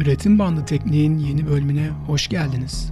Üretim Bandı Tekniğin yeni bölümüne hoş geldiniz.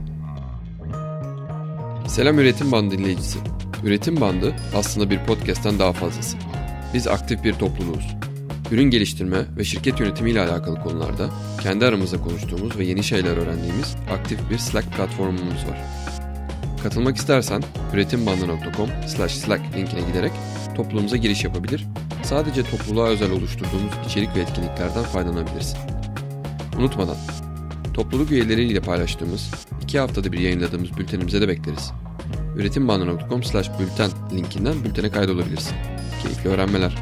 Selam Üretim Bandı dinleyicisi. Üretim Bandı aslında bir podcast'ten daha fazlası. Biz aktif bir topluluğuz. Ürün geliştirme ve şirket yönetimi ile alakalı konularda kendi aramızda konuştuğumuz ve yeni şeyler öğrendiğimiz aktif bir Slack platformumuz var. Katılmak istersen üretimbandı.com/slack linkine giderek topluluğumuza giriş yapabilir, sadece topluluğa özel oluşturduğumuz içerik ve etkinliklerden faydalanabilirsin. Unutmadan, topluluk üyeleriyle paylaştığımız, 2 haftada bir yayınladığımız bültenimize de bekleriz. üretimbandı.com/bülten linkinden bültene kaydolabilirsin. Keyifli öğrenmeler.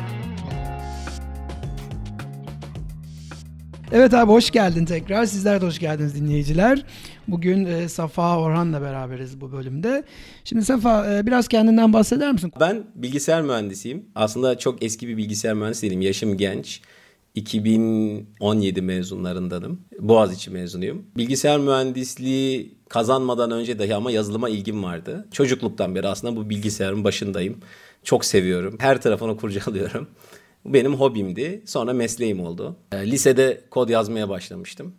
Evet abi, hoş geldin tekrar. Sizler de hoş geldiniz dinleyiciler. Bugün Safa Orhan'la beraberiz bu bölümde. Şimdi Safa, biraz kendinden bahseder misin? Ben bilgisayar mühendisiyim. Aslında çok eski bir bilgisayar mühendisi değilim. Yaşım genç. 2017 mezunlarındanım. Boğaziçi mezunuyum. Bilgisayar mühendisliği kazanmadan önce dahi ama yazılıma ilgim vardı. Çocukluktan beri aslında bu bilgisayarın başındayım. Çok seviyorum. Her tarafını kurcalıyorum. Bu benim hobimdi. Sonra mesleğim oldu. Lisede kod yazmaya başlamıştım.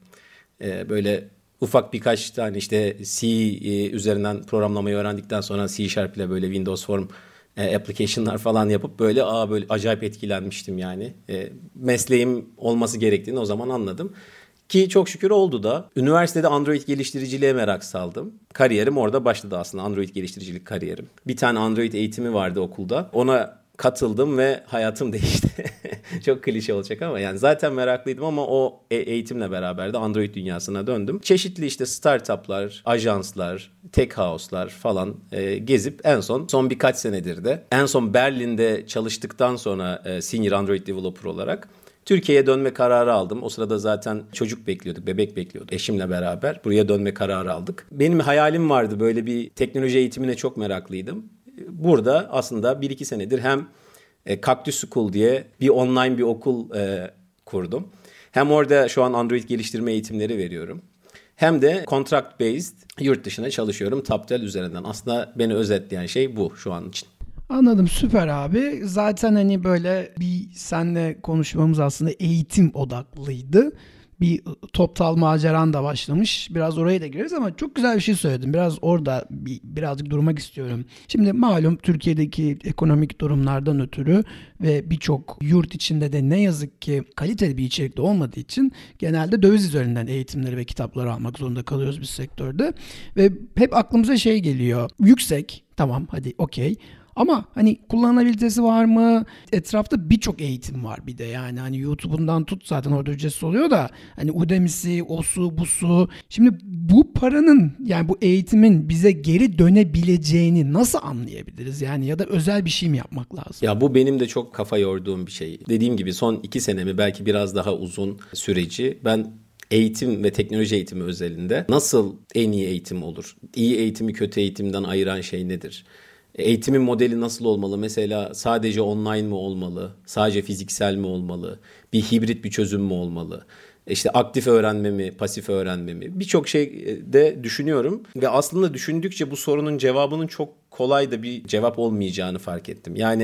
Böyle ufak birkaç tane işte C üzerinden programlamayı öğrendikten sonra C# ile böyle Windows Form application'lar falan yapıp böyle acayip etkilenmiştim yani. Mesleğim olması gerektiğini o zaman anladım. Ki çok şükür oldu da. Üniversitede Android geliştiriciliğe merak saldım. Kariyerim orada başladı aslında, Android geliştiricilik kariyerim. Bir tane Android eğitimi vardı okulda. Ona katıldım ve hayatım değişti. Çok klişe olacak ama yani zaten meraklıydım ama o eğitimle beraber de Android dünyasına döndüm. Çeşitli işte startuplar, ajanslar, tech house'lar falan gezip son birkaç senedir de en son Berlin'de çalıştıktan sonra senior Android developer olarak Türkiye'ye dönme kararı aldım. O sırada zaten çocuk bekliyorduk, bebek bekliyorduk. Eşimle beraber buraya dönme kararı aldık. Benim hayalim vardı, böyle bir teknoloji eğitimine çok meraklıydım. Burada aslında 1-2 senedir hem Cactus School diye bir online bir okul kurdum. Hem orada şu an Android geliştirme eğitimleri veriyorum. Hem de contract based yurt dışına çalışıyorum Taptel üzerinden. Aslında beni özetleyen şey bu şu an için. Anladım, süper abi. Zaten hani böyle bir seninle konuşmamız aslında eğitim odaklıydı. Bir Toptal maceran da başlamış. Biraz oraya da gireriz ama çok güzel bir şey söyledin. Biraz orada birazcık durmak istiyorum. Şimdi malum Türkiye'deki ekonomik durumlardan ötürü ve birçok yurt içinde de ne yazık ki kaliteli bir içerikte olmadığı için genelde döviz üzerinden eğitimleri ve kitapları almak zorunda kalıyoruz biz sektörde. Ve hep aklımıza şey geliyor. Yüksek, tamam hadi okey. Ama hani kullanılabilitesi var mı? Etrafta birçok eğitim var bir de yani. Hani YouTube'undan tut, zaten orada ücretsiz oluyor da hani Udemy'si, osu, busu. Şimdi bu paranın, yani bu eğitimin bize geri dönebileceğini nasıl anlayabiliriz? Yani ya da özel bir şey mi yapmak lazım? Ya bu benim de çok kafa yorduğum bir şey. Dediğim gibi son 2 senemi, belki biraz daha uzun süreci ben eğitim ve teknoloji eğitimi özelinde nasıl en iyi eğitim olur? İyi eğitimi kötü eğitimden ayıran şey nedir? Eğitimin modeli nasıl olmalı? Mesela sadece online mi olmalı? Sadece fiziksel mi olmalı? Bir hibrit bir çözüm mü olmalı? İşte aktif öğrenme mi, pasif öğrenme mi? Birçok şey de düşünüyorum. Ve aslında düşündükçe bu sorunun cevabının çok kolay da bir cevap olmayacağını fark ettim. Yani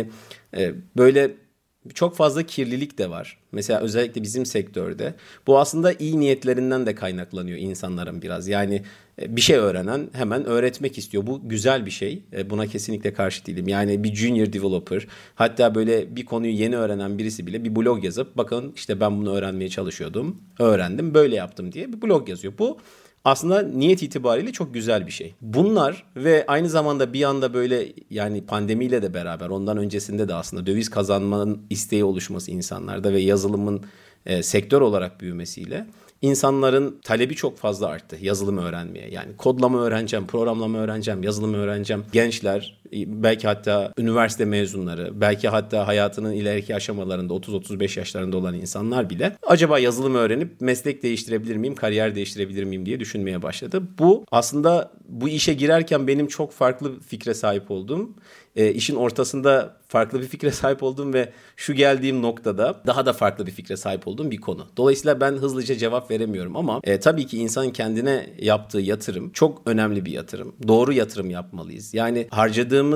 böyle çok fazla kirlilik de var. Mesela özellikle bizim sektörde. Bu aslında iyi niyetlerinden de kaynaklanıyor insanların biraz. Yani bir şey öğrenen hemen öğretmek istiyor. Bu güzel bir şey. Buna kesinlikle karşı değilim. Yani bir junior developer, hatta böyle bir konuyu yeni öğrenen birisi bile bir blog yazıp bakın işte ben bunu öğrenmeye çalışıyordum, öğrendim, böyle yaptım diye bir blog yazıyor. Bu aslında niyet itibariyle çok güzel bir şey. Bunlar ve aynı zamanda bir anda böyle, yani pandemiyle de beraber, ondan öncesinde de aslında döviz kazanmanın isteği oluşması insanlarda ve yazılımın sektör olarak büyümesiyle İnsanların talebi çok fazla arttı yazılım öğrenmeye. Yani kodlama öğreneceğim, programlama öğreneceğim, yazılım öğreneceğim. Gençler, belki hatta üniversite mezunları, belki hatta hayatının ileriki aşamalarında 30-35 yaşlarında olan insanlar bile acaba yazılım öğrenip meslek değiştirebilir miyim, kariyer değiştirebilir miyim diye düşünmeye başladı. Bu aslında bu işe girerken benim çok farklı fikre sahip olduğum, işin ortasında farklı bir fikre sahip olduğum ve şu geldiğim noktada daha da farklı bir fikre sahip olduğum bir konu. Dolayısıyla ben hızlıca cevap veremiyorum ama tabii ki insanın kendine yaptığı yatırım çok önemli bir yatırım. Doğru yatırım yapmalıyız. Yani harcadığımız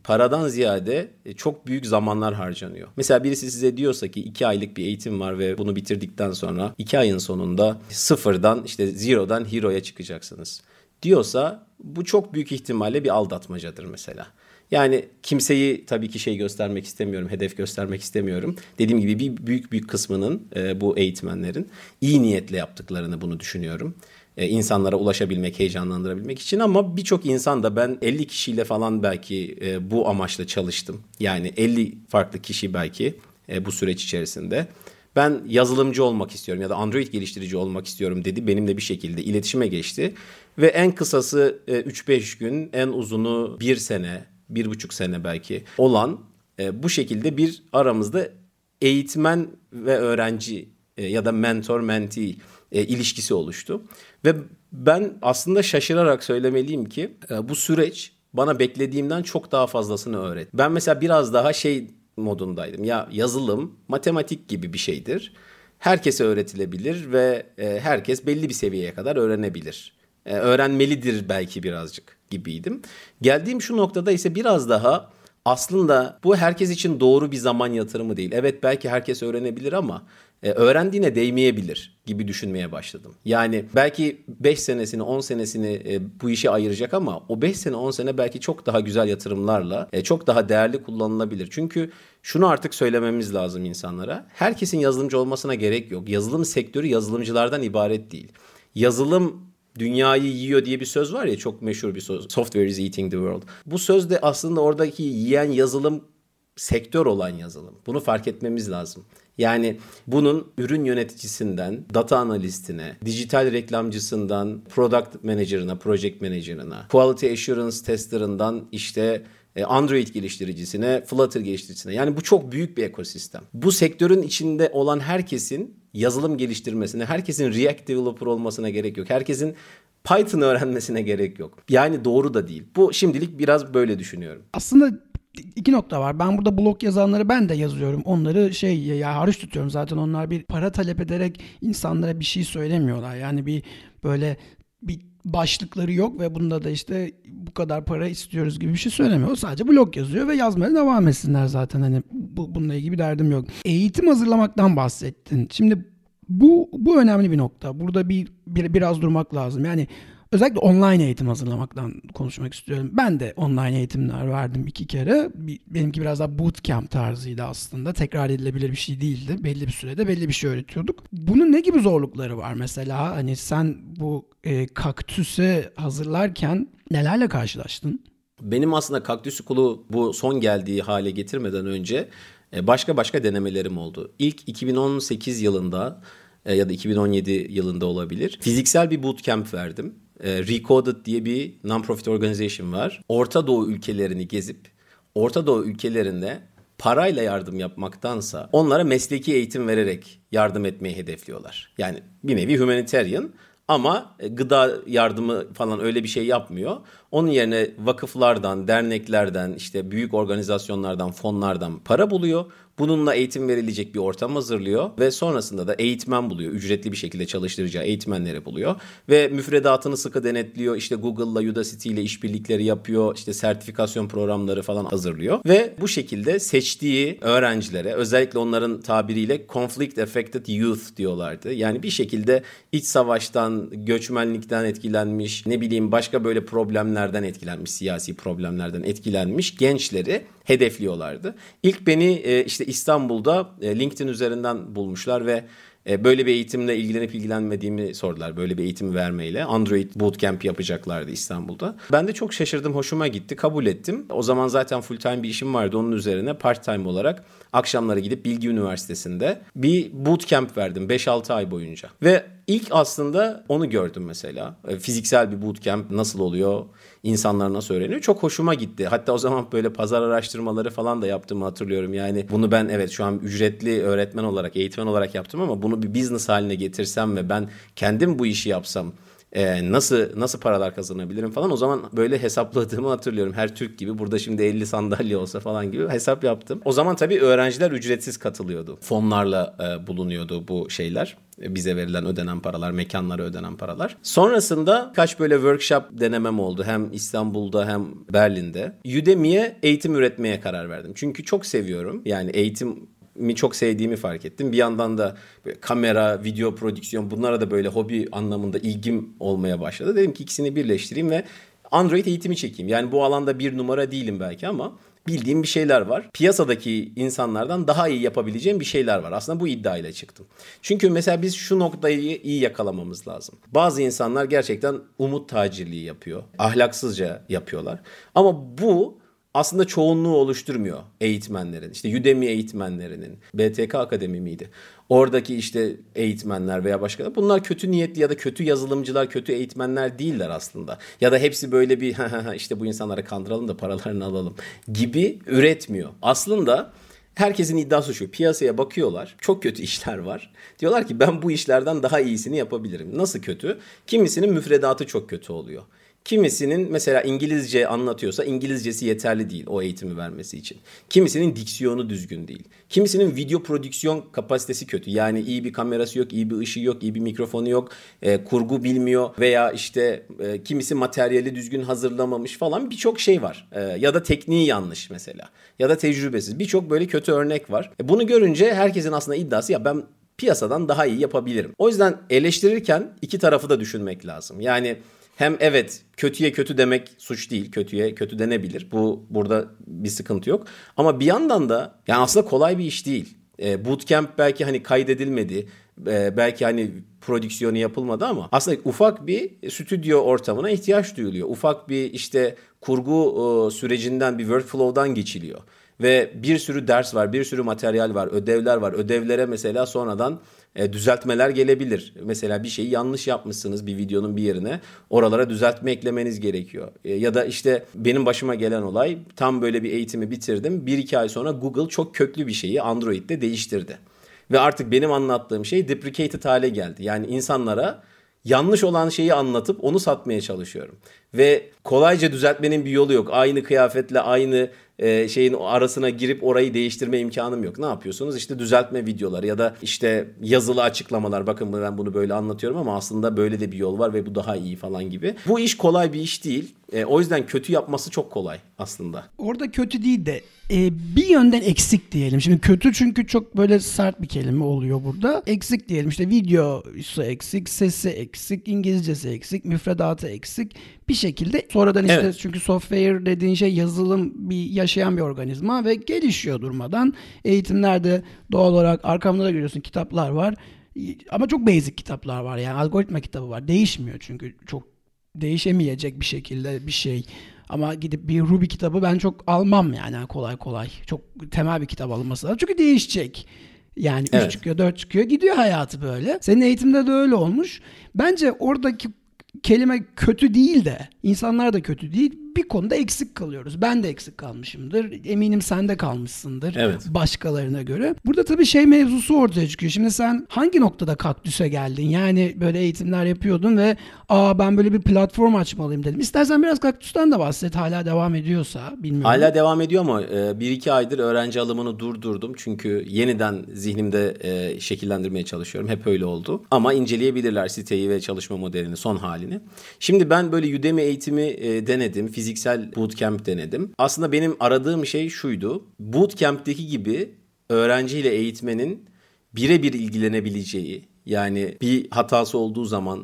paradan ziyade çok büyük zamanlar harcanıyor. Mesela birisi size diyorsa ki 2 aylık bir eğitim var ve bunu bitirdikten sonra 2 ayın sonunda sıfırdan zero'dan hero'ya çıkacaksınız diyorsa bu çok büyük ihtimalle bir aldatmacadır mesela. Yani kimseyi tabii ki göstermek istemiyorum, hedef göstermek istemiyorum. Dediğim gibi bir büyük kısmının bu eğitmenlerin iyi niyetle yaptıklarını bunu düşünüyorum. İnsanlara ulaşabilmek, heyecanlandırabilmek için ama birçok insan da ben 50 kişiyle falan belki bu amaçla çalıştım. Yani 50 farklı kişi belki bu süreç içerisinde. Ben yazılımcı olmak istiyorum ya da Android geliştirici olmak istiyorum dedi. Benimle bir şekilde iletişime geçti. Ve en kısası 3-5 gün, en uzunu 1 sene, 1,5 sene belki olan bu şekilde bir aramızda eğitmen ve öğrenci ya da mentor-mentee ilişkisi oluştu. Ve ben aslında şaşırarak söylemeliyim ki bu süreç bana beklediğimden çok daha fazlasını öğretti. Ben mesela biraz daha modundaydım. Ya yazılım, matematik gibi bir şeydir. Herkese öğretilebilir ve herkes belli bir seviyeye kadar öğrenebilir. Öğrenmelidir belki birazcık gibiydim. Geldiğim şu noktada ise biraz daha aslında bu herkes için doğru bir zaman yatırımı değil. Evet belki herkes öğrenebilir ama öğrendiğine değmeyebilir gibi düşünmeye başladım. Yani belki 5 senesini 10 senesini bu işe ayıracak ama o 5 sene 10 sene belki çok daha güzel yatırımlarla çok daha değerli kullanılabilir. Çünkü şunu artık söylememiz lazım insanlara. Herkesin yazılımcı olmasına gerek yok. Yazılım sektörü yazılımcılardan ibaret değil. Yazılım dünyayı yiyor diye bir söz var ya, çok meşhur bir söz. Software is eating the world. Bu söz de aslında oradaki yiyen yazılım sektör olan yazılım. Bunu fark etmemiz lazım. Yani bunun ürün yöneticisinden, data analistine, dijital reklamcısından, product manager'ına, project manager'ına, quality assurance tester'ından Android geliştiricisine, Flutter geliştiricisine. Yani bu çok büyük bir ekosistem. Bu sektörün içinde olan herkesin yazılım geliştirmesine, herkesin React developer olmasına gerek yok. Herkesin Python öğrenmesine gerek yok. Yani doğru da değil. Bu şimdilik biraz böyle düşünüyorum. Aslında 2 nokta var. Ben burada blog yazanları ben de yazıyorum. Onları hariç tutuyorum. Zaten onlar bir para talep ederek insanlara bir şey söylemiyorlar. Yani bir başlıkları yok ve bunda da bu kadar para istiyoruz gibi bir şey söylemiyor. O sadece blog yazıyor ve yazmaya devam etsinler zaten. Hani bununla ilgili bir derdim yok. Eğitim hazırlamaktan bahsettin. Şimdi bu önemli bir nokta. Burada biraz durmak lazım. Yani özellikle online eğitim hazırlamaktan konuşmak istiyorum. Ben de online eğitimler verdim 2 kere. Benimki biraz daha bootcamp tarzıydı aslında. Tekrar edilebilir bir şey değildi. Belli bir sürede belli bir şey öğretiyorduk. Bunun ne gibi zorlukları var mesela? Hani sen bu kaktüse hazırlarken nelerle karşılaştın? Benim aslında Kaktüs School'u bu son geldiği hale getirmeden önce başka denemelerim oldu. İlk 2018 yılında ya da 2017 yılında olabilir. Fiziksel bir bootcamp verdim. Recoded diye bir non-profit organization var. Orta Doğu ülkelerini gezip Orta Doğu ülkelerinde parayla yardım yapmaktansa onlara mesleki eğitim vererek yardım etmeyi hedefliyorlar. Yani bir nevi humanitarian ama gıda yardımı falan öyle bir şey yapmıyor. Onun yerine vakıflardan, derneklerden, büyük organizasyonlardan, fonlardan para buluyor. Bununla eğitim verilecek bir ortam hazırlıyor ve sonrasında da eğitmen buluyor. Ücretli bir şekilde çalıştıracağı eğitmenleri buluyor ve müfredatını sıkı denetliyor. Google'la, Udacity ile işbirlikleri yapıyor. Sertifikasyon programları falan hazırlıyor ve bu şekilde seçtiği öğrencilere, özellikle onların tabiriyle conflict affected youth diyorlardı. Yani bir şekilde iç savaştan, göçmenlikten etkilenmiş, başka böyle problemlerden etkilenmiş, siyasi problemlerden etkilenmiş gençleri hedefliyorlardı. İlk beni İstanbul'da LinkedIn üzerinden bulmuşlar ve böyle bir eğitimle ilgilenip ilgilenmediğimi sordular. Böyle bir eğitim vermeyle. Android Bootcamp yapacaklardı İstanbul'da. Ben de çok şaşırdım, hoşuma gitti, kabul ettim. O zaman zaten full time bir işim vardı. Onun üzerine part time olarak akşamları gidip Bilgi Üniversitesi'nde bir bootcamp verdim 5-6 ay boyunca. Ve ilk aslında onu gördüm mesela. Fiziksel bir bootcamp nasıl oluyor? İnsanlar nasıl öğreniyor? Çok hoşuma gitti. Hatta o zaman böyle pazar araştırmaları falan da yaptığımı hatırlıyorum. Yani bunu ben şu an ücretli öğretmen olarak, eğitmen olarak yaptım ama bunu bir business haline getirsem ve ben kendim bu işi yapsam Nasıl paralar kazanabilirim falan. O zaman böyle hesapladığımı hatırlıyorum. Her Türk gibi burada şimdi 50 sandalye olsa falan gibi hesap yaptım. O zaman tabii öğrenciler ücretsiz katılıyordu. Fonlarla bulunuyordu bu şeyler. Bize verilen ödenen paralar, mekanlara ödenen paralar. Sonrasında kaç böyle workshop denemem oldu. Hem İstanbul'da hem Berlin'de. Udemy'ye eğitim üretmeye karar verdim. Çünkü çok seviyorum. Yani eğitimi çok sevdiğimi fark ettim. Bir yandan da böyle kamera, video prodüksiyon, bunlara da böyle hobi anlamında ilgim olmaya başladı. Dedim ki ikisini birleştireyim ve Android eğitimi çekeyim. Yani bu alanda bir numara değilim belki ama bildiğim bir şeyler var. Piyasadaki insanlardan daha iyi yapabileceğim bir şeyler var. Aslında bu iddiayla çıktım. Çünkü mesela biz şu noktayı iyi yakalamamız lazım. Bazı insanlar gerçekten umut tacirliği yapıyor. Ahlaksızca yapıyorlar. Ama bu aslında çoğunluğu oluşturmuyor eğitmenlerin. İşte Udemy eğitmenlerinin, BTK Akademi miydi? Oradaki işte eğitmenler veya başkaları. Bunlar kötü niyetli ya da kötü yazılımcılar, kötü eğitmenler değiller aslında. Ya da hepsi böyle bir işte bu insanları kandıralım da paralarını alalım gibi üretmiyor. Aslında herkesin iddiası şu: piyasaya bakıyorlar, çok kötü işler var. Diyorlar ki ben bu işlerden daha iyisini yapabilirim. Nasıl kötü? Kimisinin müfredatı çok kötü oluyor. Kimisinin mesela İngilizce anlatıyorsa İngilizcesi yeterli değil o eğitimi vermesi için. Kimisinin diksiyonu düzgün değil. Kimisinin video prodüksiyon kapasitesi kötü. Yani iyi bir kamerası yok, iyi bir ışığı yok, iyi bir mikrofonu yok, kurgu bilmiyor veya işte kimisi materyali düzgün hazırlamamış falan, birçok şey var. Ya da tekniği yanlış mesela ya da tecrübesiz, birçok böyle kötü örnek var. Bunu görünce herkesin aslında iddiası ya ben piyasadan daha iyi yapabilirim. O yüzden eleştirirken iki tarafı da düşünmek lazım. Yani hem evet, kötüye kötü demek suç değil. Kötüye kötü denebilir. Burada bir sıkıntı yok. Ama bir yandan da yani aslında kolay bir iş değil. Bootcamp belki hani kaydedilmedi. Belki hani prodüksiyonu yapılmadı ama aslında ufak bir stüdyo ortamına ihtiyaç duyuluyor. Ufak bir işte kurgu sürecinden, bir workflow'dan geçiliyor. Ve bir sürü ders var, bir sürü materyal var, ödevler var. Ödevlere mesela sonradan düzeltmeler gelebilir. Mesela bir şeyi yanlış yapmışsınız bir videonun bir yerine. Oralara düzeltme eklemeniz gerekiyor. Ya da işte benim başıma gelen olay, tam böyle bir eğitimi bitirdim. 1-2 ay sonra Google çok köklü bir şeyi Android'de değiştirdi. Ve artık benim anlattığım şey deprecated hale geldi. Yani insanlara yanlış olan şeyi anlatıp onu satmaya çalışıyorum. Ve kolayca düzeltmenin bir yolu yok. Aynı kıyafetle aynı şeyin arasına girip orayı değiştirme imkanım yok. Ne yapıyorsunuz? İşte düzeltme videoları ya da işte yazılı açıklamalar. Bakın ben bunu böyle anlatıyorum ama aslında böyle de bir yol var ve bu daha iyi falan gibi. Bu iş kolay bir iş değil. O yüzden kötü yapması çok kolay aslında. Orada kötü değil de bir yönden eksik diyelim. Şimdi kötü çünkü çok böyle sert bir kelime oluyor burada. Eksik diyelim, işte videosu eksik, sesi eksik, İngilizcesi eksik, müfredatı eksik. Bir şekilde sonradan işte evet. Çünkü software dediğin şey yazılım, bir yaşayan bir organizma ve gelişiyor durmadan. Eğitimlerde doğal olarak arkamda da görüyorsun kitaplar var. Ama çok basic kitaplar var, yani algoritma kitabı var. Değişmiyor çünkü çok değişemeyecek bir şekilde bir şey. Ama gidip bir Ruby kitabı ben çok almam yani kolay kolay. Çok temel bir kitap alınması lazım. Çünkü değişecek. Yani 3 çıkıyor, 4 çıkıyor. Gidiyor hayatı böyle. Senin eğitimde de öyle olmuş. Bence oradaki kelime kötü değil de, insanlar da kötü değil. Bir konuda eksik kalıyoruz. Ben de eksik kalmışımdır. Eminim sen de kalmışsındır. Evet. Başkalarına göre. Burada tabii şey mevzusu ortaya çıkıyor. Şimdi sen hangi noktada Kaktüs'e geldin? Yani böyle eğitimler yapıyordun ve ben böyle bir platform açmalıyım dedim. İstersen biraz Kaktüs'ten de bahset. Hala devam ediyorsa bilmiyorum. Hala devam ediyor ama 1-2 aydır öğrenci alımını durdurdum. Çünkü yeniden zihnimde şekillendirmeye çalışıyorum. Hep öyle oldu. Ama inceleyebilirler siteyi ve çalışma modelini, son halini. Şimdi ben böyle Udemy eğitimi denedim. Fiziksel bootcamp denedim. Aslında benim aradığım şey şuydu: bootcamp'teki gibi öğrenciyle eğitmenin birebir ilgilenebileceği, yani bir hatası olduğu zaman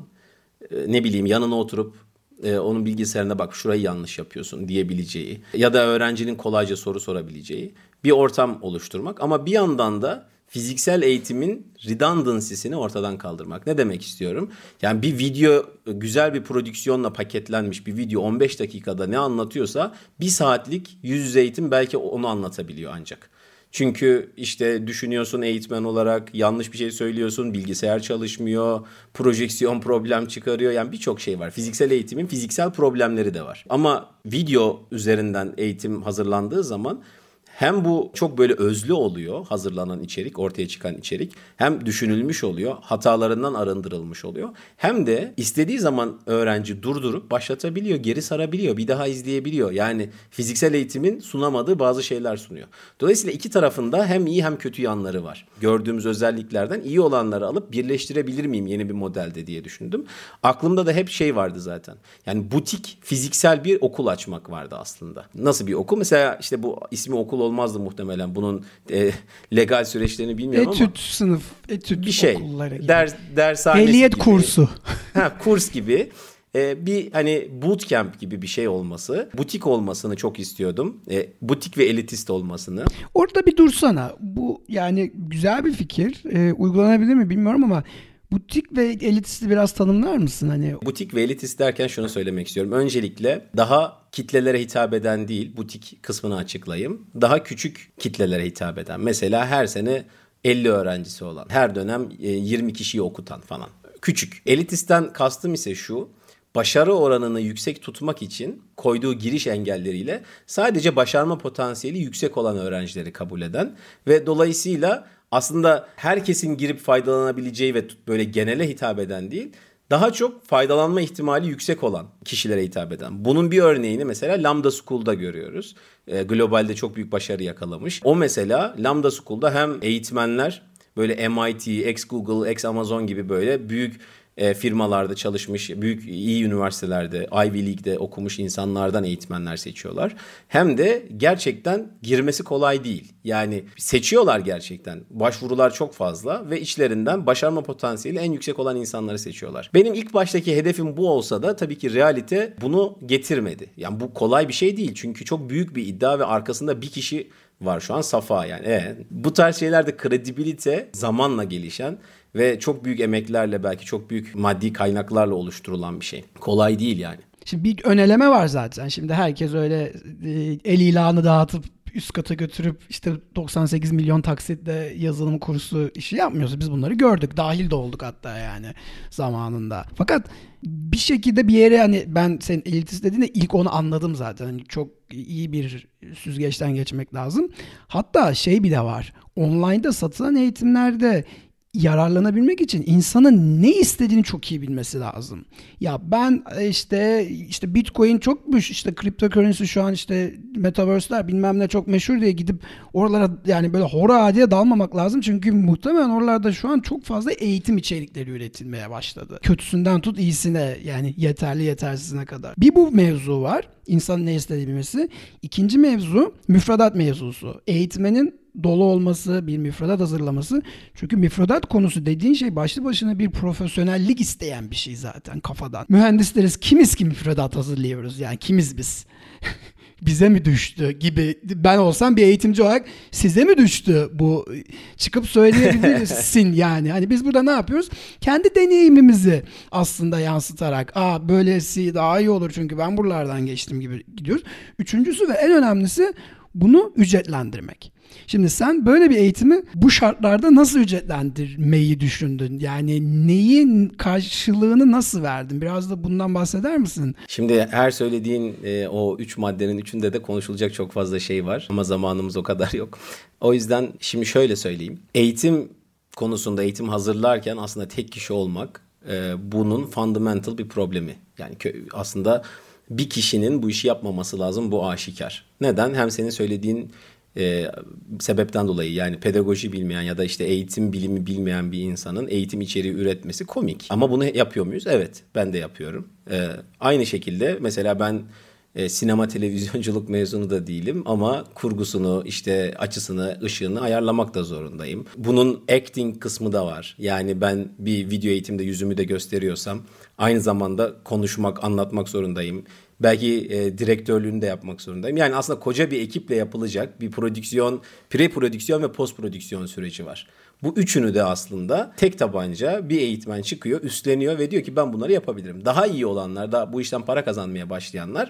ne bileyim yanına oturup onun bilgisayarına bak şurayı yanlış yapıyorsun diyebileceği ya da öğrencinin kolayca soru sorabileceği bir ortam oluşturmak. Ama bir yandan da fiziksel eğitimin redundancy'sini ortadan kaldırmak. Ne demek istiyorum? Yani bir video güzel bir prodüksiyonla paketlenmiş bir video 15 dakikada ne anlatıyorsa 1 saatlik yüz yüze eğitim belki onu anlatabiliyor ancak. Çünkü işte düşünüyorsun eğitmen olarak, yanlış bir şey söylüyorsun, bilgisayar çalışmıyor, projeksiyon problem çıkarıyor. Yani birçok şey var. Fiziksel eğitimin fiziksel problemleri de var. Ama video üzerinden eğitim hazırlandığı zaman Hem bu çok böyle özlü oluyor hazırlanan içerik, ortaya çıkan içerik. Hem düşünülmüş oluyor, hatalarından arındırılmış oluyor. Hem de istediği zaman öğrenci durdurup başlatabiliyor, geri sarabiliyor, bir daha izleyebiliyor. Yani fiziksel eğitimin sunamadığı bazı şeyler sunuyor. Dolayısıyla iki tarafında hem iyi hem kötü yanları var. Gördüğümüz özelliklerden iyi olanları alıp birleştirebilir miyim yeni bir modelde diye düşündüm. Aklımda da hep şey vardı zaten. Yani butik fiziksel bir okul açmak vardı aslında. Nasıl bir okul? Mesela işte bu ismi okul olmazdı muhtemelen. Bunun legal süreçlerini bilmiyorum ama. Etüt sınıf, etüt bir şey, okulları gibi. Dershanesi Ehliyet gibi. kursu. Kurs gibi. Bir hani bootcamp gibi bir şey olması, butik olmasını çok istiyordum. Butik ve elitist olmasını. Orada bir dursana. Bu yani güzel bir fikir. Uygulanabilir mi bilmiyorum ama butik ve elitisti biraz tanımlar mısın? Hani Butik ve elitist derken şunu söylemek istiyorum. Öncelikle daha kitlelere hitap eden değil, butik kısmını açıklayayım. Daha küçük kitlelere hitap eden. Mesela her sene 50 öğrencisi olan, her dönem 20 kişiyi okutan falan. Küçük. Elitistten kastım ise şu. Başarı oranını yüksek tutmak için koyduğu giriş engelleriyle sadece başarma potansiyeli yüksek olan öğrencileri kabul eden ve dolayısıyla aslında herkesin girip faydalanabileceği ve böyle genele hitap eden değil, daha çok faydalanma ihtimali yüksek olan kişilere hitap eden. Bunun bir örneğini mesela Lambda School'da görüyoruz. Globalde çok büyük başarı yakalamış. O mesela Lambda School'da hem eğitmenler böyle MIT, ex-Google, ex-Amazon gibi böyle büyük firmalarda çalışmış, büyük iyi üniversitelerde, Ivy League'de okumuş insanlardan eğitmenler seçiyorlar. Hem de gerçekten girmesi kolay değil. Yani seçiyorlar gerçekten. Başvurular çok fazla ve içlerinden başarma potansiyeli en yüksek olan insanları seçiyorlar. Benim ilk baştaki hedefim bu olsa da tabii ki realite bunu getirmedi. Yani bu kolay bir şey değil. Çünkü çok büyük bir iddia ve arkasında bir kişi var şu an, Safa yani. Bu tarz şeylerde kredibilite zamanla gelişen ve çok büyük emeklerle, belki çok büyük maddi kaynaklarla oluşturulan bir şey. Kolay değil yani. şimdi bir öneleme var zaten. Şimdi herkes öyle el ilanı dağıtıp üst kata götürüp işte 98 milyon taksitle yazılım kursu işi yapmıyorsa biz bunları gördük. Dahil de olduk hatta yani zamanında. Fakat bir şekilde bir yere, hani ben senin elitist dediğinde ilk onu anladım zaten. Hani çok iyi bir süzgeçten geçmek lazım. Hatta şey bile var. Online'da satılan eğitimlerde yararlanabilmek için insanın ne istediğini çok iyi bilmesi lazım. Ya ben işte Bitcoin çokmuş, işte cryptocurrency şu an işte metaverse'ler bilmem ne çok meşhur diye gidip oralara yani böyle hora diye dalmamak lazım. Çünkü muhtemelen oralarda şu an çok fazla eğitim içerikleri üretilmeye başladı. Kötüsünden tut iyisine, yani yeterli yetersizine kadar. Bir bu mevzu var. İnsanın ne istediğini bilmesi. İkinci mevzu müfredat mevzusu. Eğitmenin dolu olması, bir müfredat hazırlaması. Çünkü müfredat konusu dediğin şey başlı başına bir profesyonellik isteyen bir şey zaten kafadan. Mühendisleriz, kimiz ki müfredat hazırlıyoruz? Yani kimiz biz? Bize mi düştü gibi. Ben olsam bir eğitimci olarak size mi düştü bu? Çıkıp söyleyebilirsin yani. Hani biz burada ne yapıyoruz? Kendi deneyimimizi aslında yansıtarak böylesi daha iyi olur çünkü ben buralardan geçtim gibi gidiyoruz. Üçüncüsü ve en önemlisi bunu ücretlendirmek. Şimdi sen böyle bir eğitimi bu şartlarda nasıl ücretlendirmeyi düşündün? Yani neyin karşılığını nasıl verdin? Biraz da bundan bahseder misin? Şimdi her söylediğin o 3 maddenin üçünde de konuşulacak çok fazla şey var. Ama zamanımız o kadar yok. O yüzden şimdi şöyle söyleyeyim. Eğitim konusunda eğitim hazırlarken aslında tek kişi olmak bunun fundamental bir problemi. Yani aslında bir kişinin bu işi yapmaması lazım, bu aşikar. Neden? Hem senin söylediğin sebepten dolayı, yani pedagoji bilmeyen ya da işte eğitim bilimi bilmeyen bir insanın eğitim içeriği üretmesi komik. Ama bunu yapıyor muyuz? Evet, ben de yapıyorum. Aynı şekilde mesela ben sinema televizyonculuk mezunu da değilim ama kurgusunu, işte açısını, ışığını ayarlamak da zorundayım. Bunun acting kısmı da var. Yani ben bir video eğitimde yüzümü de gösteriyorsam aynı zamanda konuşmak, anlatmak zorundayım. Belki direktörlüğünü de yapmak zorundayım. Yani aslında koca bir ekiple yapılacak bir prodüksiyon, pre-prodüksiyon ve post-prodüksiyon süreci var. Bu üçünü de aslında tek tabanca bir eğitmen çıkıyor, üstleniyor ve diyor ki ben bunları yapabilirim. Daha iyi olanlar, da bu işten para kazanmaya başlayanlar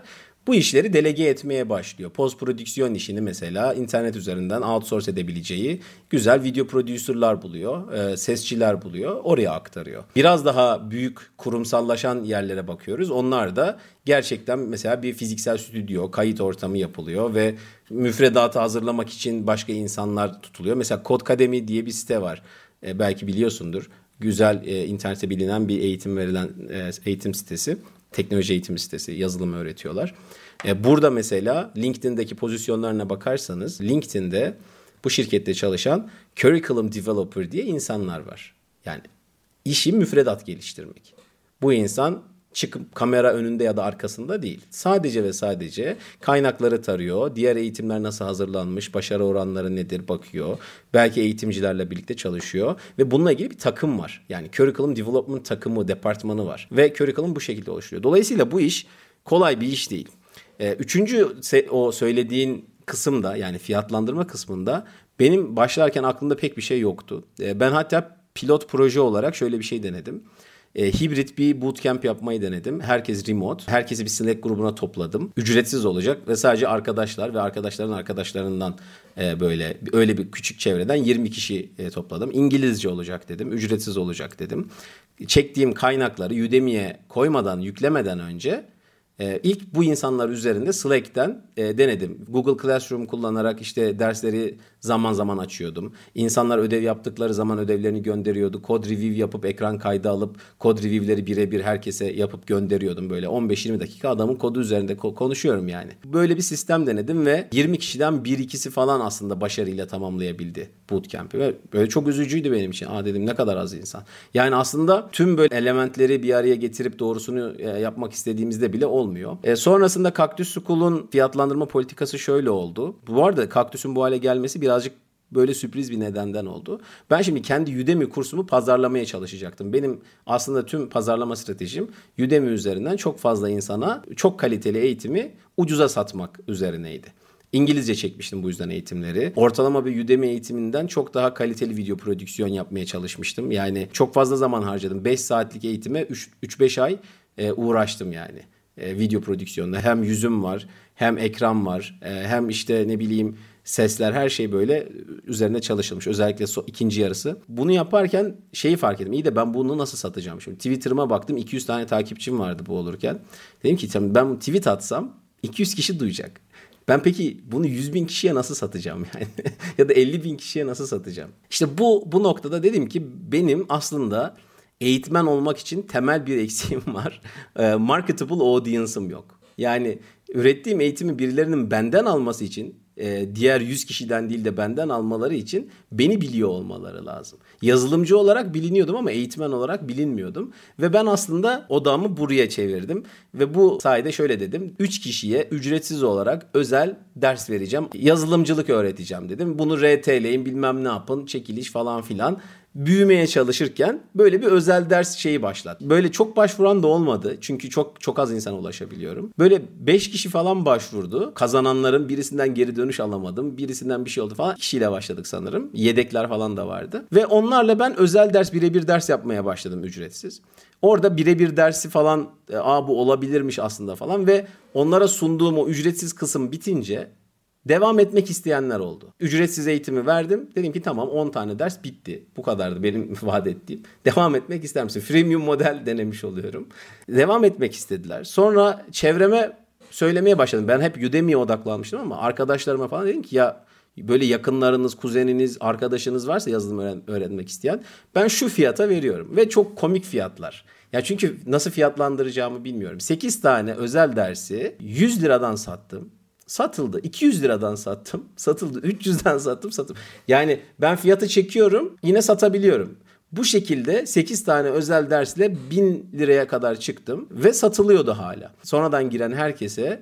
bu işleri delege etmeye başlıyor. Post prodüksiyon işini mesela internet üzerinden outsource edebileceği güzel video prodüserler buluyor, sesçiler buluyor, oraya aktarıyor. Biraz daha büyük kurumsallaşan yerlere bakıyoruz. Onlar da gerçekten mesela bir fiziksel stüdyo, kayıt ortamı yapılıyor ve müfredatı hazırlamak için başka insanlar tutuluyor. Mesela Codecademy diye bir site var. Belki biliyorsundur. Güzel internette bilinen bir eğitim verilen eğitim sitesi. Teknoloji eğitim sitesi, yazılımı öğretiyorlar. Burada mesela LinkedIn'deki pozisyonlarına bakarsanız LinkedIn'de bu şirkette çalışan curriculum developer diye insanlar var. Yani işi müfredat geliştirmek. Bu insan çıkıp kamera önünde ya da arkasında değil. Sadece ve sadece kaynakları tarıyor. Diğer eğitimler nasıl hazırlanmış, başarı oranları nedir bakıyor. Belki eğitimcilerle birlikte çalışıyor. Ve bununla ilgili bir takım var. Yani Curriculum Development takımı, departmanı var. Ve Curriculum bu şekilde oluşturuyor. Dolayısıyla bu iş kolay bir iş değil. Üçüncü o söylediğin kısımda, yani fiyatlandırma kısmında benim başlarken aklımda pek bir şey yoktu. Ben hatta pilot proje olarak şöyle bir şey denedim. Hibrit bir bootcamp yapmayı denedim. Herkes remote. Herkesi bir Slack grubuna topladım. Ücretsiz olacak ve sadece arkadaşlar ve arkadaşların arkadaşlarından böyle öyle bir küçük çevreden 20 kişi topladım. İngilizce olacak dedim. Ücretsiz olacak dedim. Çektiğim kaynakları Udemy'ye koymadan, yüklemeden önce ilk bu insanlar üzerinde Slack'ten denedim. Google Classroom kullanarak işte dersleri zaman zaman açıyordum. İnsanlar ödev yaptıkları zaman ödevlerini gönderiyordu. Code review yapıp ekran kaydı alıp code review'leri birebir herkese yapıp gönderiyordum. Böyle 15-20 dakika adamın kodu üzerinde konuşuyorum yani. Böyle bir sistem denedim ve 20 kişiden 1-2'si falan aslında başarıyla tamamlayabildi bootcamp'i. Ve böyle çok üzücüydü benim için. Dedim ne kadar az insan. Yani aslında tüm böyle elementleri bir araya getirip doğrusunu yapmak istediğimizde bile olmuyor. Sonrasında Cactus School'un fiyatlandırma politikası şöyle oldu. Bu arada Cactus'un bu hale gelmesi birazcık böyle sürpriz bir nedenden oldu. Ben şimdi kendi Udemy kursumu pazarlamaya çalışacaktım. Benim aslında tüm pazarlama stratejim Udemy üzerinden çok fazla insana çok kaliteli eğitimi ucuza satmak üzerineydi. İngilizce çekmiştim bu yüzden eğitimleri. Ortalama bir Udemy eğitiminden çok daha kaliteli video prodüksiyon yapmaya çalışmıştım. Yani çok fazla zaman harcadım. 5 saatlik eğitime 3-5 ay uğraştım yani. Video prodüksiyonda hem yüzüm var, hem ekran var, hem işte ne bileyim sesler, her şey böyle üzerine çalışılmış. Özellikle ikinci yarısı. Bunu yaparken şeyi fark ettim. İyi de ben bunu nasıl satacağım şimdi? Twitter'ıma baktım, 200 tane takipçim vardı bu olurken. Dedim ki ben tweet atsam 200 kişi duyacak. Ben peki bunu 100.000 kişiye nasıl satacağım yani? Ya da 50.000 kişiye nasıl satacağım? İşte bu noktada dedim ki benim aslında eğitmen olmak için temel bir eksiğim var. Marketable audience'ım yok. Yani ürettiğim eğitimi birilerinin benden alması için, diğer 100 kişiden değil de benden almaları için beni biliyor olmaları lazım. Yazılımcı olarak biliniyordum ama eğitmen olarak bilinmiyordum. Ve ben aslında odağımı buraya çevirdim. Ve bu sayede şöyle dedim. 3 kişiye ücretsiz olarak özel ders vereceğim. Yazılımcılık öğreteceğim dedim. Bunu RT'leyin, bilmem ne yapın, çekiliş falan filan. Büyümeye çalışırken böyle bir özel ders şeyi başlattı. Böyle çok başvuran da olmadı. Çünkü çok az insana ulaşabiliyorum. Böyle 5 kişi falan başvurdu. Kazananların birisinden geri dönüş alamadım. Birisinden bir şey oldu falan. Kişiyle başladık sanırım. Yedekler falan da vardı. Ve onlarla ben özel ders, birebir ders yapmaya başladım ücretsiz. Orada birebir dersi falan bu olabilirmiş aslında falan ve onlara sunduğum o ücretsiz kısım bitince devam etmek isteyenler oldu. Ücretsiz eğitimi verdim. Dedim ki tamam, 10 tane ders bitti. Bu kadardı benim vaat ettiğim. Devam etmek ister misin? Freemium model denemiş oluyorum. Devam etmek istediler. Sonra çevreme söylemeye başladım. Ben hep Udemy'ye odaklanmıştım ama arkadaşlarıma falan dedim ki ya böyle yakınlarınız, kuzeniniz, arkadaşınız varsa yazılım öğrenmek isteyen, ben şu fiyata veriyorum. Ve çok komik fiyatlar. Ya çünkü nasıl fiyatlandıracağımı bilmiyorum. 8 tane özel dersi 100 liradan sattım. Satıldı. 200 liradan sattım. Satıldı. 300'den sattım. Yani ben fiyatı çekiyorum, yine satabiliyorum. Bu şekilde 8 tane özel dersle 1000 liraya kadar çıktım ve satılıyordu hala. Sonradan giren herkese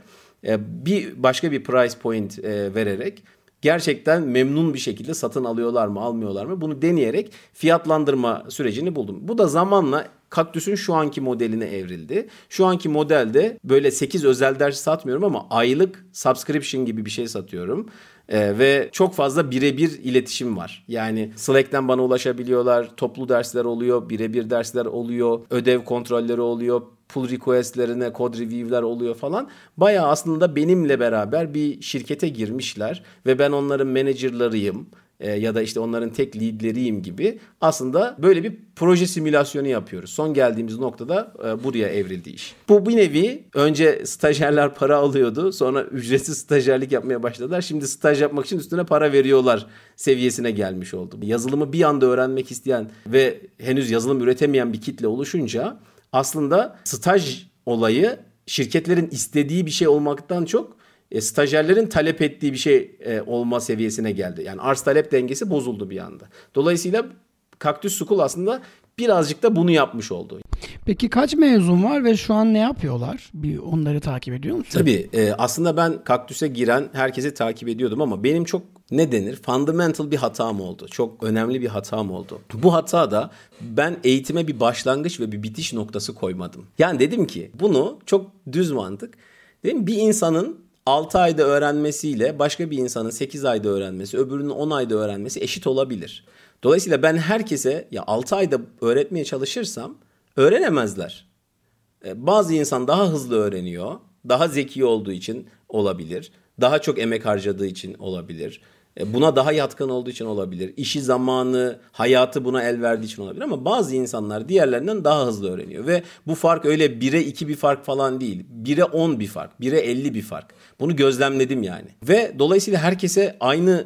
başka bir price point vererek gerçekten memnun bir şekilde satın alıyorlar mı, almıyorlar mı? Bunu deneyerek fiyatlandırma sürecini buldum. Bu da zamanla Cactus'un şu anki modeline evrildi. Şu anki modelde böyle 8 özel ders satmıyorum ama aylık subscription gibi bir şey satıyorum. Ve çok fazla birebir iletişim var. Yani Slack'ten bana ulaşabiliyorlar. Toplu dersler oluyor, birebir dersler oluyor, ödev kontrolleri oluyor. pull request'lerine code review'ler oluyor falan. Bayağı aslında benimle beraber bir şirkete girmişler ve ben onların manager'larıyım. Ya da işte onların tek leadleriyim gibi aslında böyle bir proje simülasyonu yapıyoruz. Son geldiğimiz noktada buraya evrildi iş. Bu bir nevi önce stajyerler para alıyordu, sonra ücretsiz stajyerlik yapmaya başladılar. Şimdi staj yapmak için üstüne para veriyorlar seviyesine gelmiş oldu. Yazılımı bir anda öğrenmek isteyen ve henüz yazılım üretemeyen bir kitle oluşunca aslında staj olayı şirketlerin istediği bir şey olmaktan çok stajyerlerin talep ettiği bir şey olma seviyesine geldi. Yani arz talep dengesi bozuldu bir anda. Dolayısıyla Cactus School aslında birazcık da bunu yapmış oldu. Peki kaç mezun var ve şu an ne yapıyorlar? Bir onları takip ediyor musun? Tabii aslında ben Cactus'e giren herkesi takip ediyordum ama benim çok fundamental bir hatam oldu. Çok önemli bir hatam oldu. Bu hata da ben eğitime bir başlangıç ve bir bitiş noktası koymadım. Yani dedim ki bunu çok düz mantık. Dedim bir insanın 6 ayda öğrenmesiyle başka bir insanın 8 ayda öğrenmesi, öbürünün 10 ayda öğrenmesi eşit olabilir. Dolayısıyla ben herkese 6 ayda öğretmeye çalışırsam öğrenemezler. Bazı insan daha hızlı öğreniyor, daha zeki olduğu için olabilir, daha çok emek harcadığı için olabilir, buna daha yatkın olduğu için olabilir, işi, zamanı, hayatı buna el verdiği için olabilir ama bazı insanlar diğerlerinden daha hızlı öğreniyor ve bu fark öyle 1'e 2 bir fark falan değil. 1'e 10 bir fark, 1'e 50 bir fark. Bunu gözlemledim yani. Ve dolayısıyla herkese aynı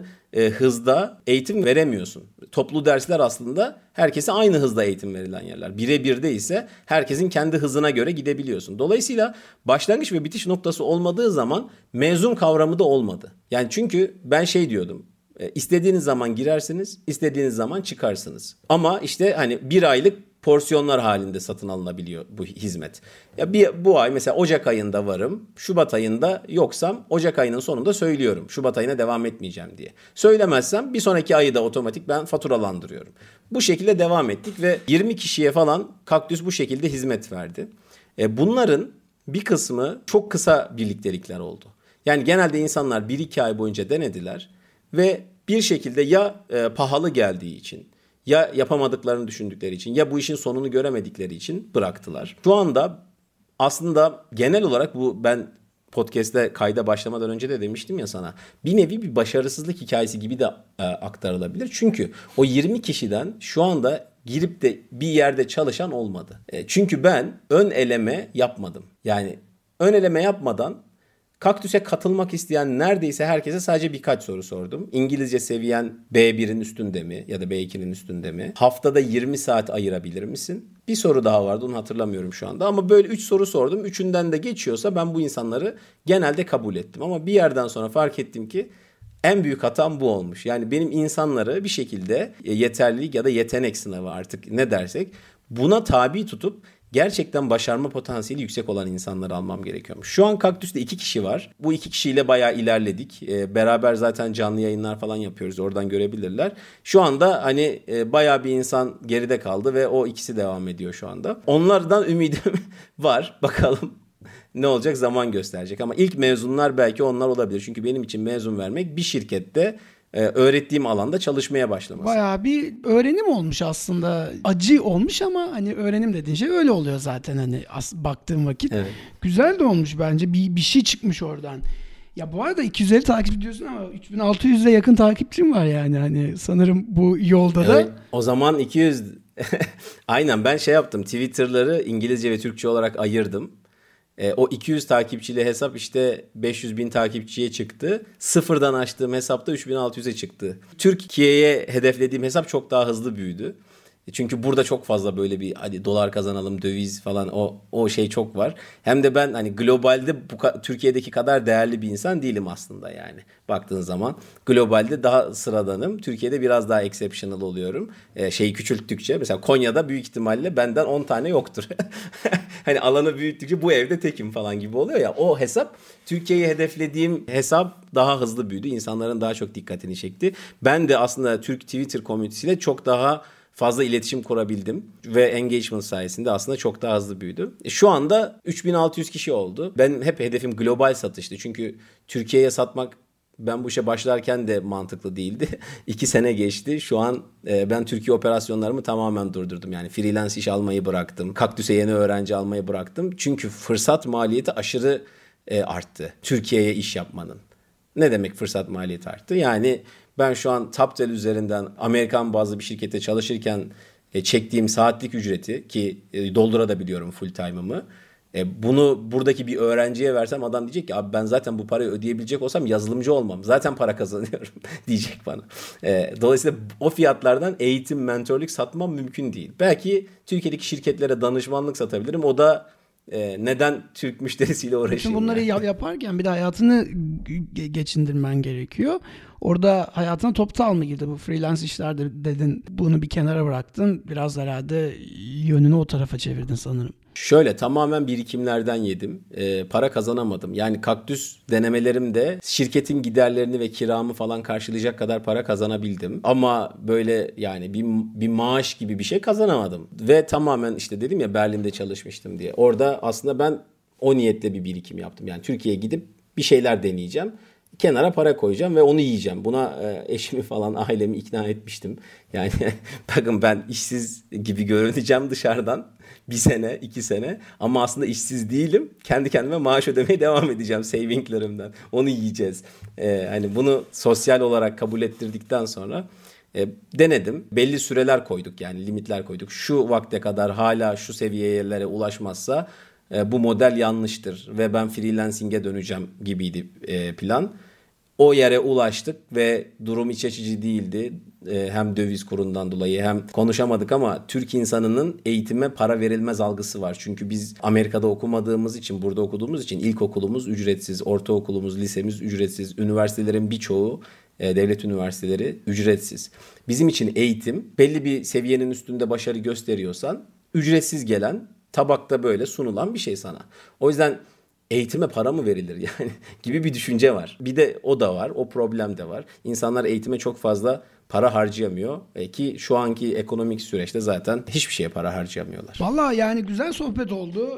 hızda eğitim veremiyorsun. Toplu dersler aslında herkese aynı hızda eğitim verilen yerler. 1'e 1'de ise herkesin kendi hızına göre gidebiliyorsun. Dolayısıyla başlangıç ve bitiş noktası olmadığı zaman mezun kavramı da olmadı. Yani çünkü ben diyordum. İstediğiniz zaman girersiniz, istediğiniz zaman çıkarsınız. Ama işte hani bir aylık porsiyonlar halinde satın alınabiliyor bu hizmet. Ya bu ay mesela Ocak ayında varım, Şubat ayında yoksam Ocak ayının sonunda söylüyorum. Şubat ayına devam etmeyeceğim diye. Söylemezsem bir sonraki ayı da otomatik ben faturalandırıyorum. Bu şekilde devam ettik ve 20 kişiye falan Cactus bu şekilde hizmet verdi. Bunların bir kısmı çok kısa birliktelikler oldu. Yani genelde insanlar 1-2 ay boyunca denediler ve bir şekilde ya pahalı geldiği için, ya yapamadıklarını düşündükleri için, ya bu işin sonunu göremedikleri için bıraktılar. Şu anda aslında genel olarak bu ben podcast'te kayda başlamadan önce de demiştim ya sana. Bir nevi bir başarısızlık hikayesi gibi de aktarılabilir. Çünkü o 20 kişiden şu anda girip de bir yerde çalışan olmadı. Çünkü ben ön eleme yapmadım. Yani ön eleme yapmadan Cactus'e katılmak isteyen neredeyse herkese sadece birkaç soru sordum. İngilizce seviyen B1'in üstünde mi ya da B2'nin üstünde mi? Haftada 20 saat ayırabilir misin? Bir soru daha vardı, onu hatırlamıyorum şu anda. Ama böyle 3 soru sordum. Üçünden de geçiyorsa ben bu insanları genelde kabul ettim. Ama bir yerden sonra fark ettim ki en büyük hatam bu olmuş. Yani benim insanları bir şekilde yeterlilik ya da yetenek sınavı artık ne dersek buna tabi tutup gerçekten başarma potansiyeli yüksek olan insanları almam gerekiyormuş. Şu an Cactus'ta 2 kişi var. Bu 2 kişiyle bayağı ilerledik. Beraber zaten canlı yayınlar falan yapıyoruz. Oradan görebilirler. Şu anda hani bayağı bir insan geride kaldı ve o ikisi devam ediyor şu anda. Onlardan ümidim var. Bakalım ne olacak, zaman gösterecek. Ama ilk mezunlar belki onlar olabilir. Çünkü benim için mezun vermek bir şirkette öğrettiğim alanda çalışmaya başlaması. Bayağı bir öğrenim olmuş aslında. Acı olmuş ama hani öğrenim dediğin şey öyle oluyor zaten hani baktığım vakit. Evet. Güzel de olmuş bence. Bir şey çıkmış oradan. Ya bu arada 250 takipçi diyorsun ama 3600'e yakın takipçim var yani. Hani sanırım bu yolda da. Evet, o zaman 200 aynen ben yaptım. Twitter'ları İngilizce ve Türkçe olarak ayırdım. O 200 takipçili hesap işte 500.000 takipçiye çıktı. Sıfırdan açtığım hesapta 3600'e çıktı. Türkiye'ye hedeflediğim hesap çok daha hızlı büyüdü. Çünkü burada çok fazla böyle bir hadi dolar kazanalım, döviz falan o şey çok var. Hem de ben hani globalde Türkiye'deki kadar değerli bir insan değilim aslında yani. Baktığın zaman globalde daha sıradanım. Türkiye'de biraz daha exceptional oluyorum. Küçülttükçe mesela Konya'da büyük ihtimalle benden 10 tane yoktur. Hani alanı büyüttükçe bu evde tekim falan gibi oluyor ya. O hesap Türkiye'yi hedeflediğim hesap daha hızlı büyüdü. İnsanların daha çok dikkatini çekti. Ben de aslında Türk Twitter komünitesiyle çok daha fazla iletişim kurabildim ve engagement sayesinde aslında çok daha hızlı büyüdü. Şu anda 3600 kişi oldu. Ben hep hedefim global satıştı. Çünkü Türkiye'ye satmak Ben bu işe başlarken de mantıklı değildi. 2 sene geçti. Şu an ben Türkiye operasyonlarımı tamamen durdurdum. Yani freelance iş almayı bıraktım. Kaktüs'e yeni öğrenci almayı bıraktım. Çünkü fırsat maliyeti aşırı arttı. Türkiye'ye iş yapmanın. Ne demek fırsat maliyeti arttı? Yani ben şu an Taptel üzerinden Amerikan bazlı bir şirkette çalışırken çektiğim saatlik ücreti ki doldurabiliyorum full time'ımı. Bunu buradaki bir öğrenciye versem adam diyecek ki abi ben zaten bu parayı ödeyebilecek olsam yazılımcı olmam. Zaten para kazanıyorum diyecek bana. Dolayısıyla o fiyatlardan eğitim, mentorluk satmam mümkün değil. Belki Türkiye'deki şirketlere danışmanlık satabilirim. O da neden Türk müşterisiyle uğraşayım? Şimdi bunları yaparken bir de hayatını geçindirmen gerekiyor. Orada hayatına toptal mı girdi bu freelance işlerde dedin, bunu bir kenara bıraktın. Biraz herhalde yönünü o tarafa çevirdin sanırım. Şöyle tamamen birikimlerden yedim. Para kazanamadım. Yani Kaktüs denemelerimde şirketin giderlerini ve kiramı falan karşılayacak kadar para kazanabildim. Ama böyle yani bir maaş gibi bir şey kazanamadım. Ve tamamen işte dedim ya Berlin'de çalışmıştım diye. Orada aslında ben o niyetle bir birikim yaptım. Yani Türkiye'ye gidip bir şeyler deneyeceğim. Kenara para koyacağım ve onu yiyeceğim. Buna eşimi falan ailemi ikna etmiştim. Yani bakın ben işsiz gibi görüneceğim dışarıdan. 1 sene, 2 sene ama aslında işsiz değilim. Kendi kendime maaş ödemeye devam edeceğim savinglerimden. Onu yiyeceğiz. Hani bunu sosyal olarak kabul ettirdikten sonra denedim. Belli süreler koyduk yani limitler koyduk. Şu vakte kadar hala şu seviyelere ulaşmazsa bu model yanlıştır ve ben freelancing'e döneceğim gibiydi plan. O yere ulaştık ve durum iç açıcı değildi. Hem döviz kurundan dolayı hem konuşamadık ama Türk insanının eğitime para verilmez algısı var. Çünkü biz Amerika'da okumadığımız için, burada okuduğumuz için ilkokulumuz ücretsiz, ortaokulumuz, lisemiz ücretsiz, üniversitelerin birçoğu devlet üniversiteleri ücretsiz. Bizim için eğitim belli bir seviyenin üstünde başarı gösteriyorsan ücretsiz gelen tabakta böyle sunulan bir şey sana. O yüzden eğitime para mı verilir yani gibi bir düşünce var. Bir de o da var, o problem de var. İnsanlar eğitime çok fazla para harcayamıyor ki şu anki ekonomik süreçte zaten hiçbir şeye para harcayamıyorlar. Vallahi yani güzel sohbet oldu.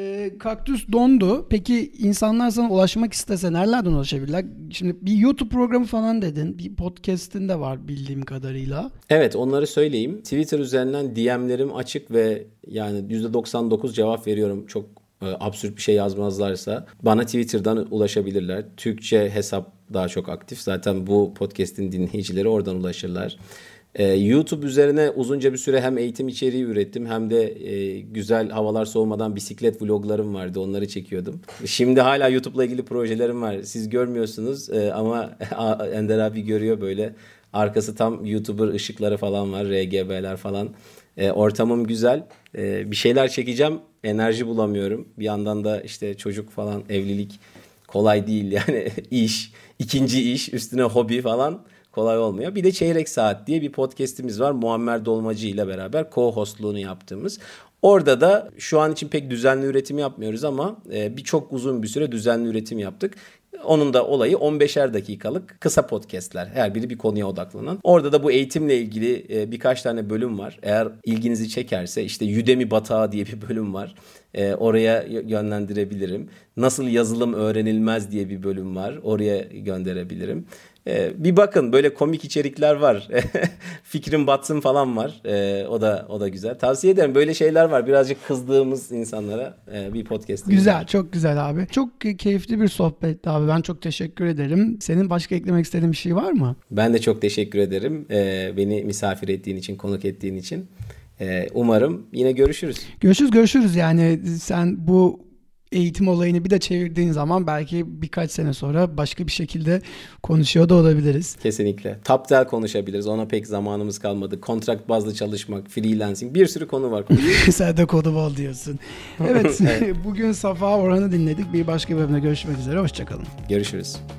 Kaktüs dondu. Peki insanlar sana ulaşmak istese nerelerden ulaşabilirler? Şimdi bir YouTube programı falan dedin. Bir podcast'in de var bildiğim kadarıyla. Evet, onları söyleyeyim. Twitter üzerinden DM'lerim açık ve yani %99 cevap veriyorum. Çok absürt bir şey yazmazlarsa bana Twitter'dan ulaşabilirler. Türkçe hesap daha çok aktif. Zaten bu podcast'in dinleyicileri oradan ulaşırlar. YouTube üzerine uzunca bir süre hem eğitim içeriği ürettim hem de güzel havalar soğumadan bisiklet vloglarım vardı. Onları çekiyordum. Şimdi hala YouTube'la ilgili projelerim var. Siz görmüyorsunuz ama Ender abi görüyor böyle. Arkası tam YouTuber ışıkları falan var. RGB'ler falan. Ortamım güzel. Bir şeyler çekeceğim. Enerji bulamıyorum. Bir yandan da işte çocuk falan, evlilik kolay değil yani. İş, ikinci iş, üstüne hobi falan kolay olmuyor. Bir de Çeyrek Saat diye bir podcast'imiz var. Muammer Dolmacı ile beraber co-hostluğunu yaptığımız. Orada da şu an için pek düzenli üretim yapmıyoruz ama çok uzun bir süre düzenli üretim yaptık. Onun da olayı 15'er dakikalık kısa podcastler. Her biri bir konuya odaklanan. Orada da bu eğitimle ilgili birkaç tane bölüm var. Eğer ilginizi çekerse işte Udemy Batağı diye bir bölüm var. Oraya yönlendirebilirim. Nasıl yazılım öğrenilmez diye bir bölüm var. Oraya gönderebilirim. Bir bakın böyle komik içerikler var. Fikrim batsın falan var. O da güzel. Tavsiye ederim. Böyle şeyler var. Birazcık kızdığımız insanlara bir podcast. Güzel, çok güzel abi. Çok keyifli bir sohbetti abi. Ben çok teşekkür ederim. Senin başka eklemek istediğin bir şey var mı? Ben de çok teşekkür ederim. Beni misafir ettiğin için, konuk ettiğin için. Umarım yine görüşürüz. Görüşürüz. Yani sen bu eğitim olayını bir de çevirdiğin zaman belki birkaç sene sonra başka bir şekilde konuşuyor da olabiliriz. Kesinlikle. Taptel konuşabiliriz. Ona pek zamanımız kalmadı. Kontrakt bazlı çalışmak, freelancing bir sürü konu var. Sen de kodu bol diyorsun. Evet, bugün Safa Orhan'ı dinledik. Bir başka bölümde görüşmek üzere. Hoşçakalın. Görüşürüz.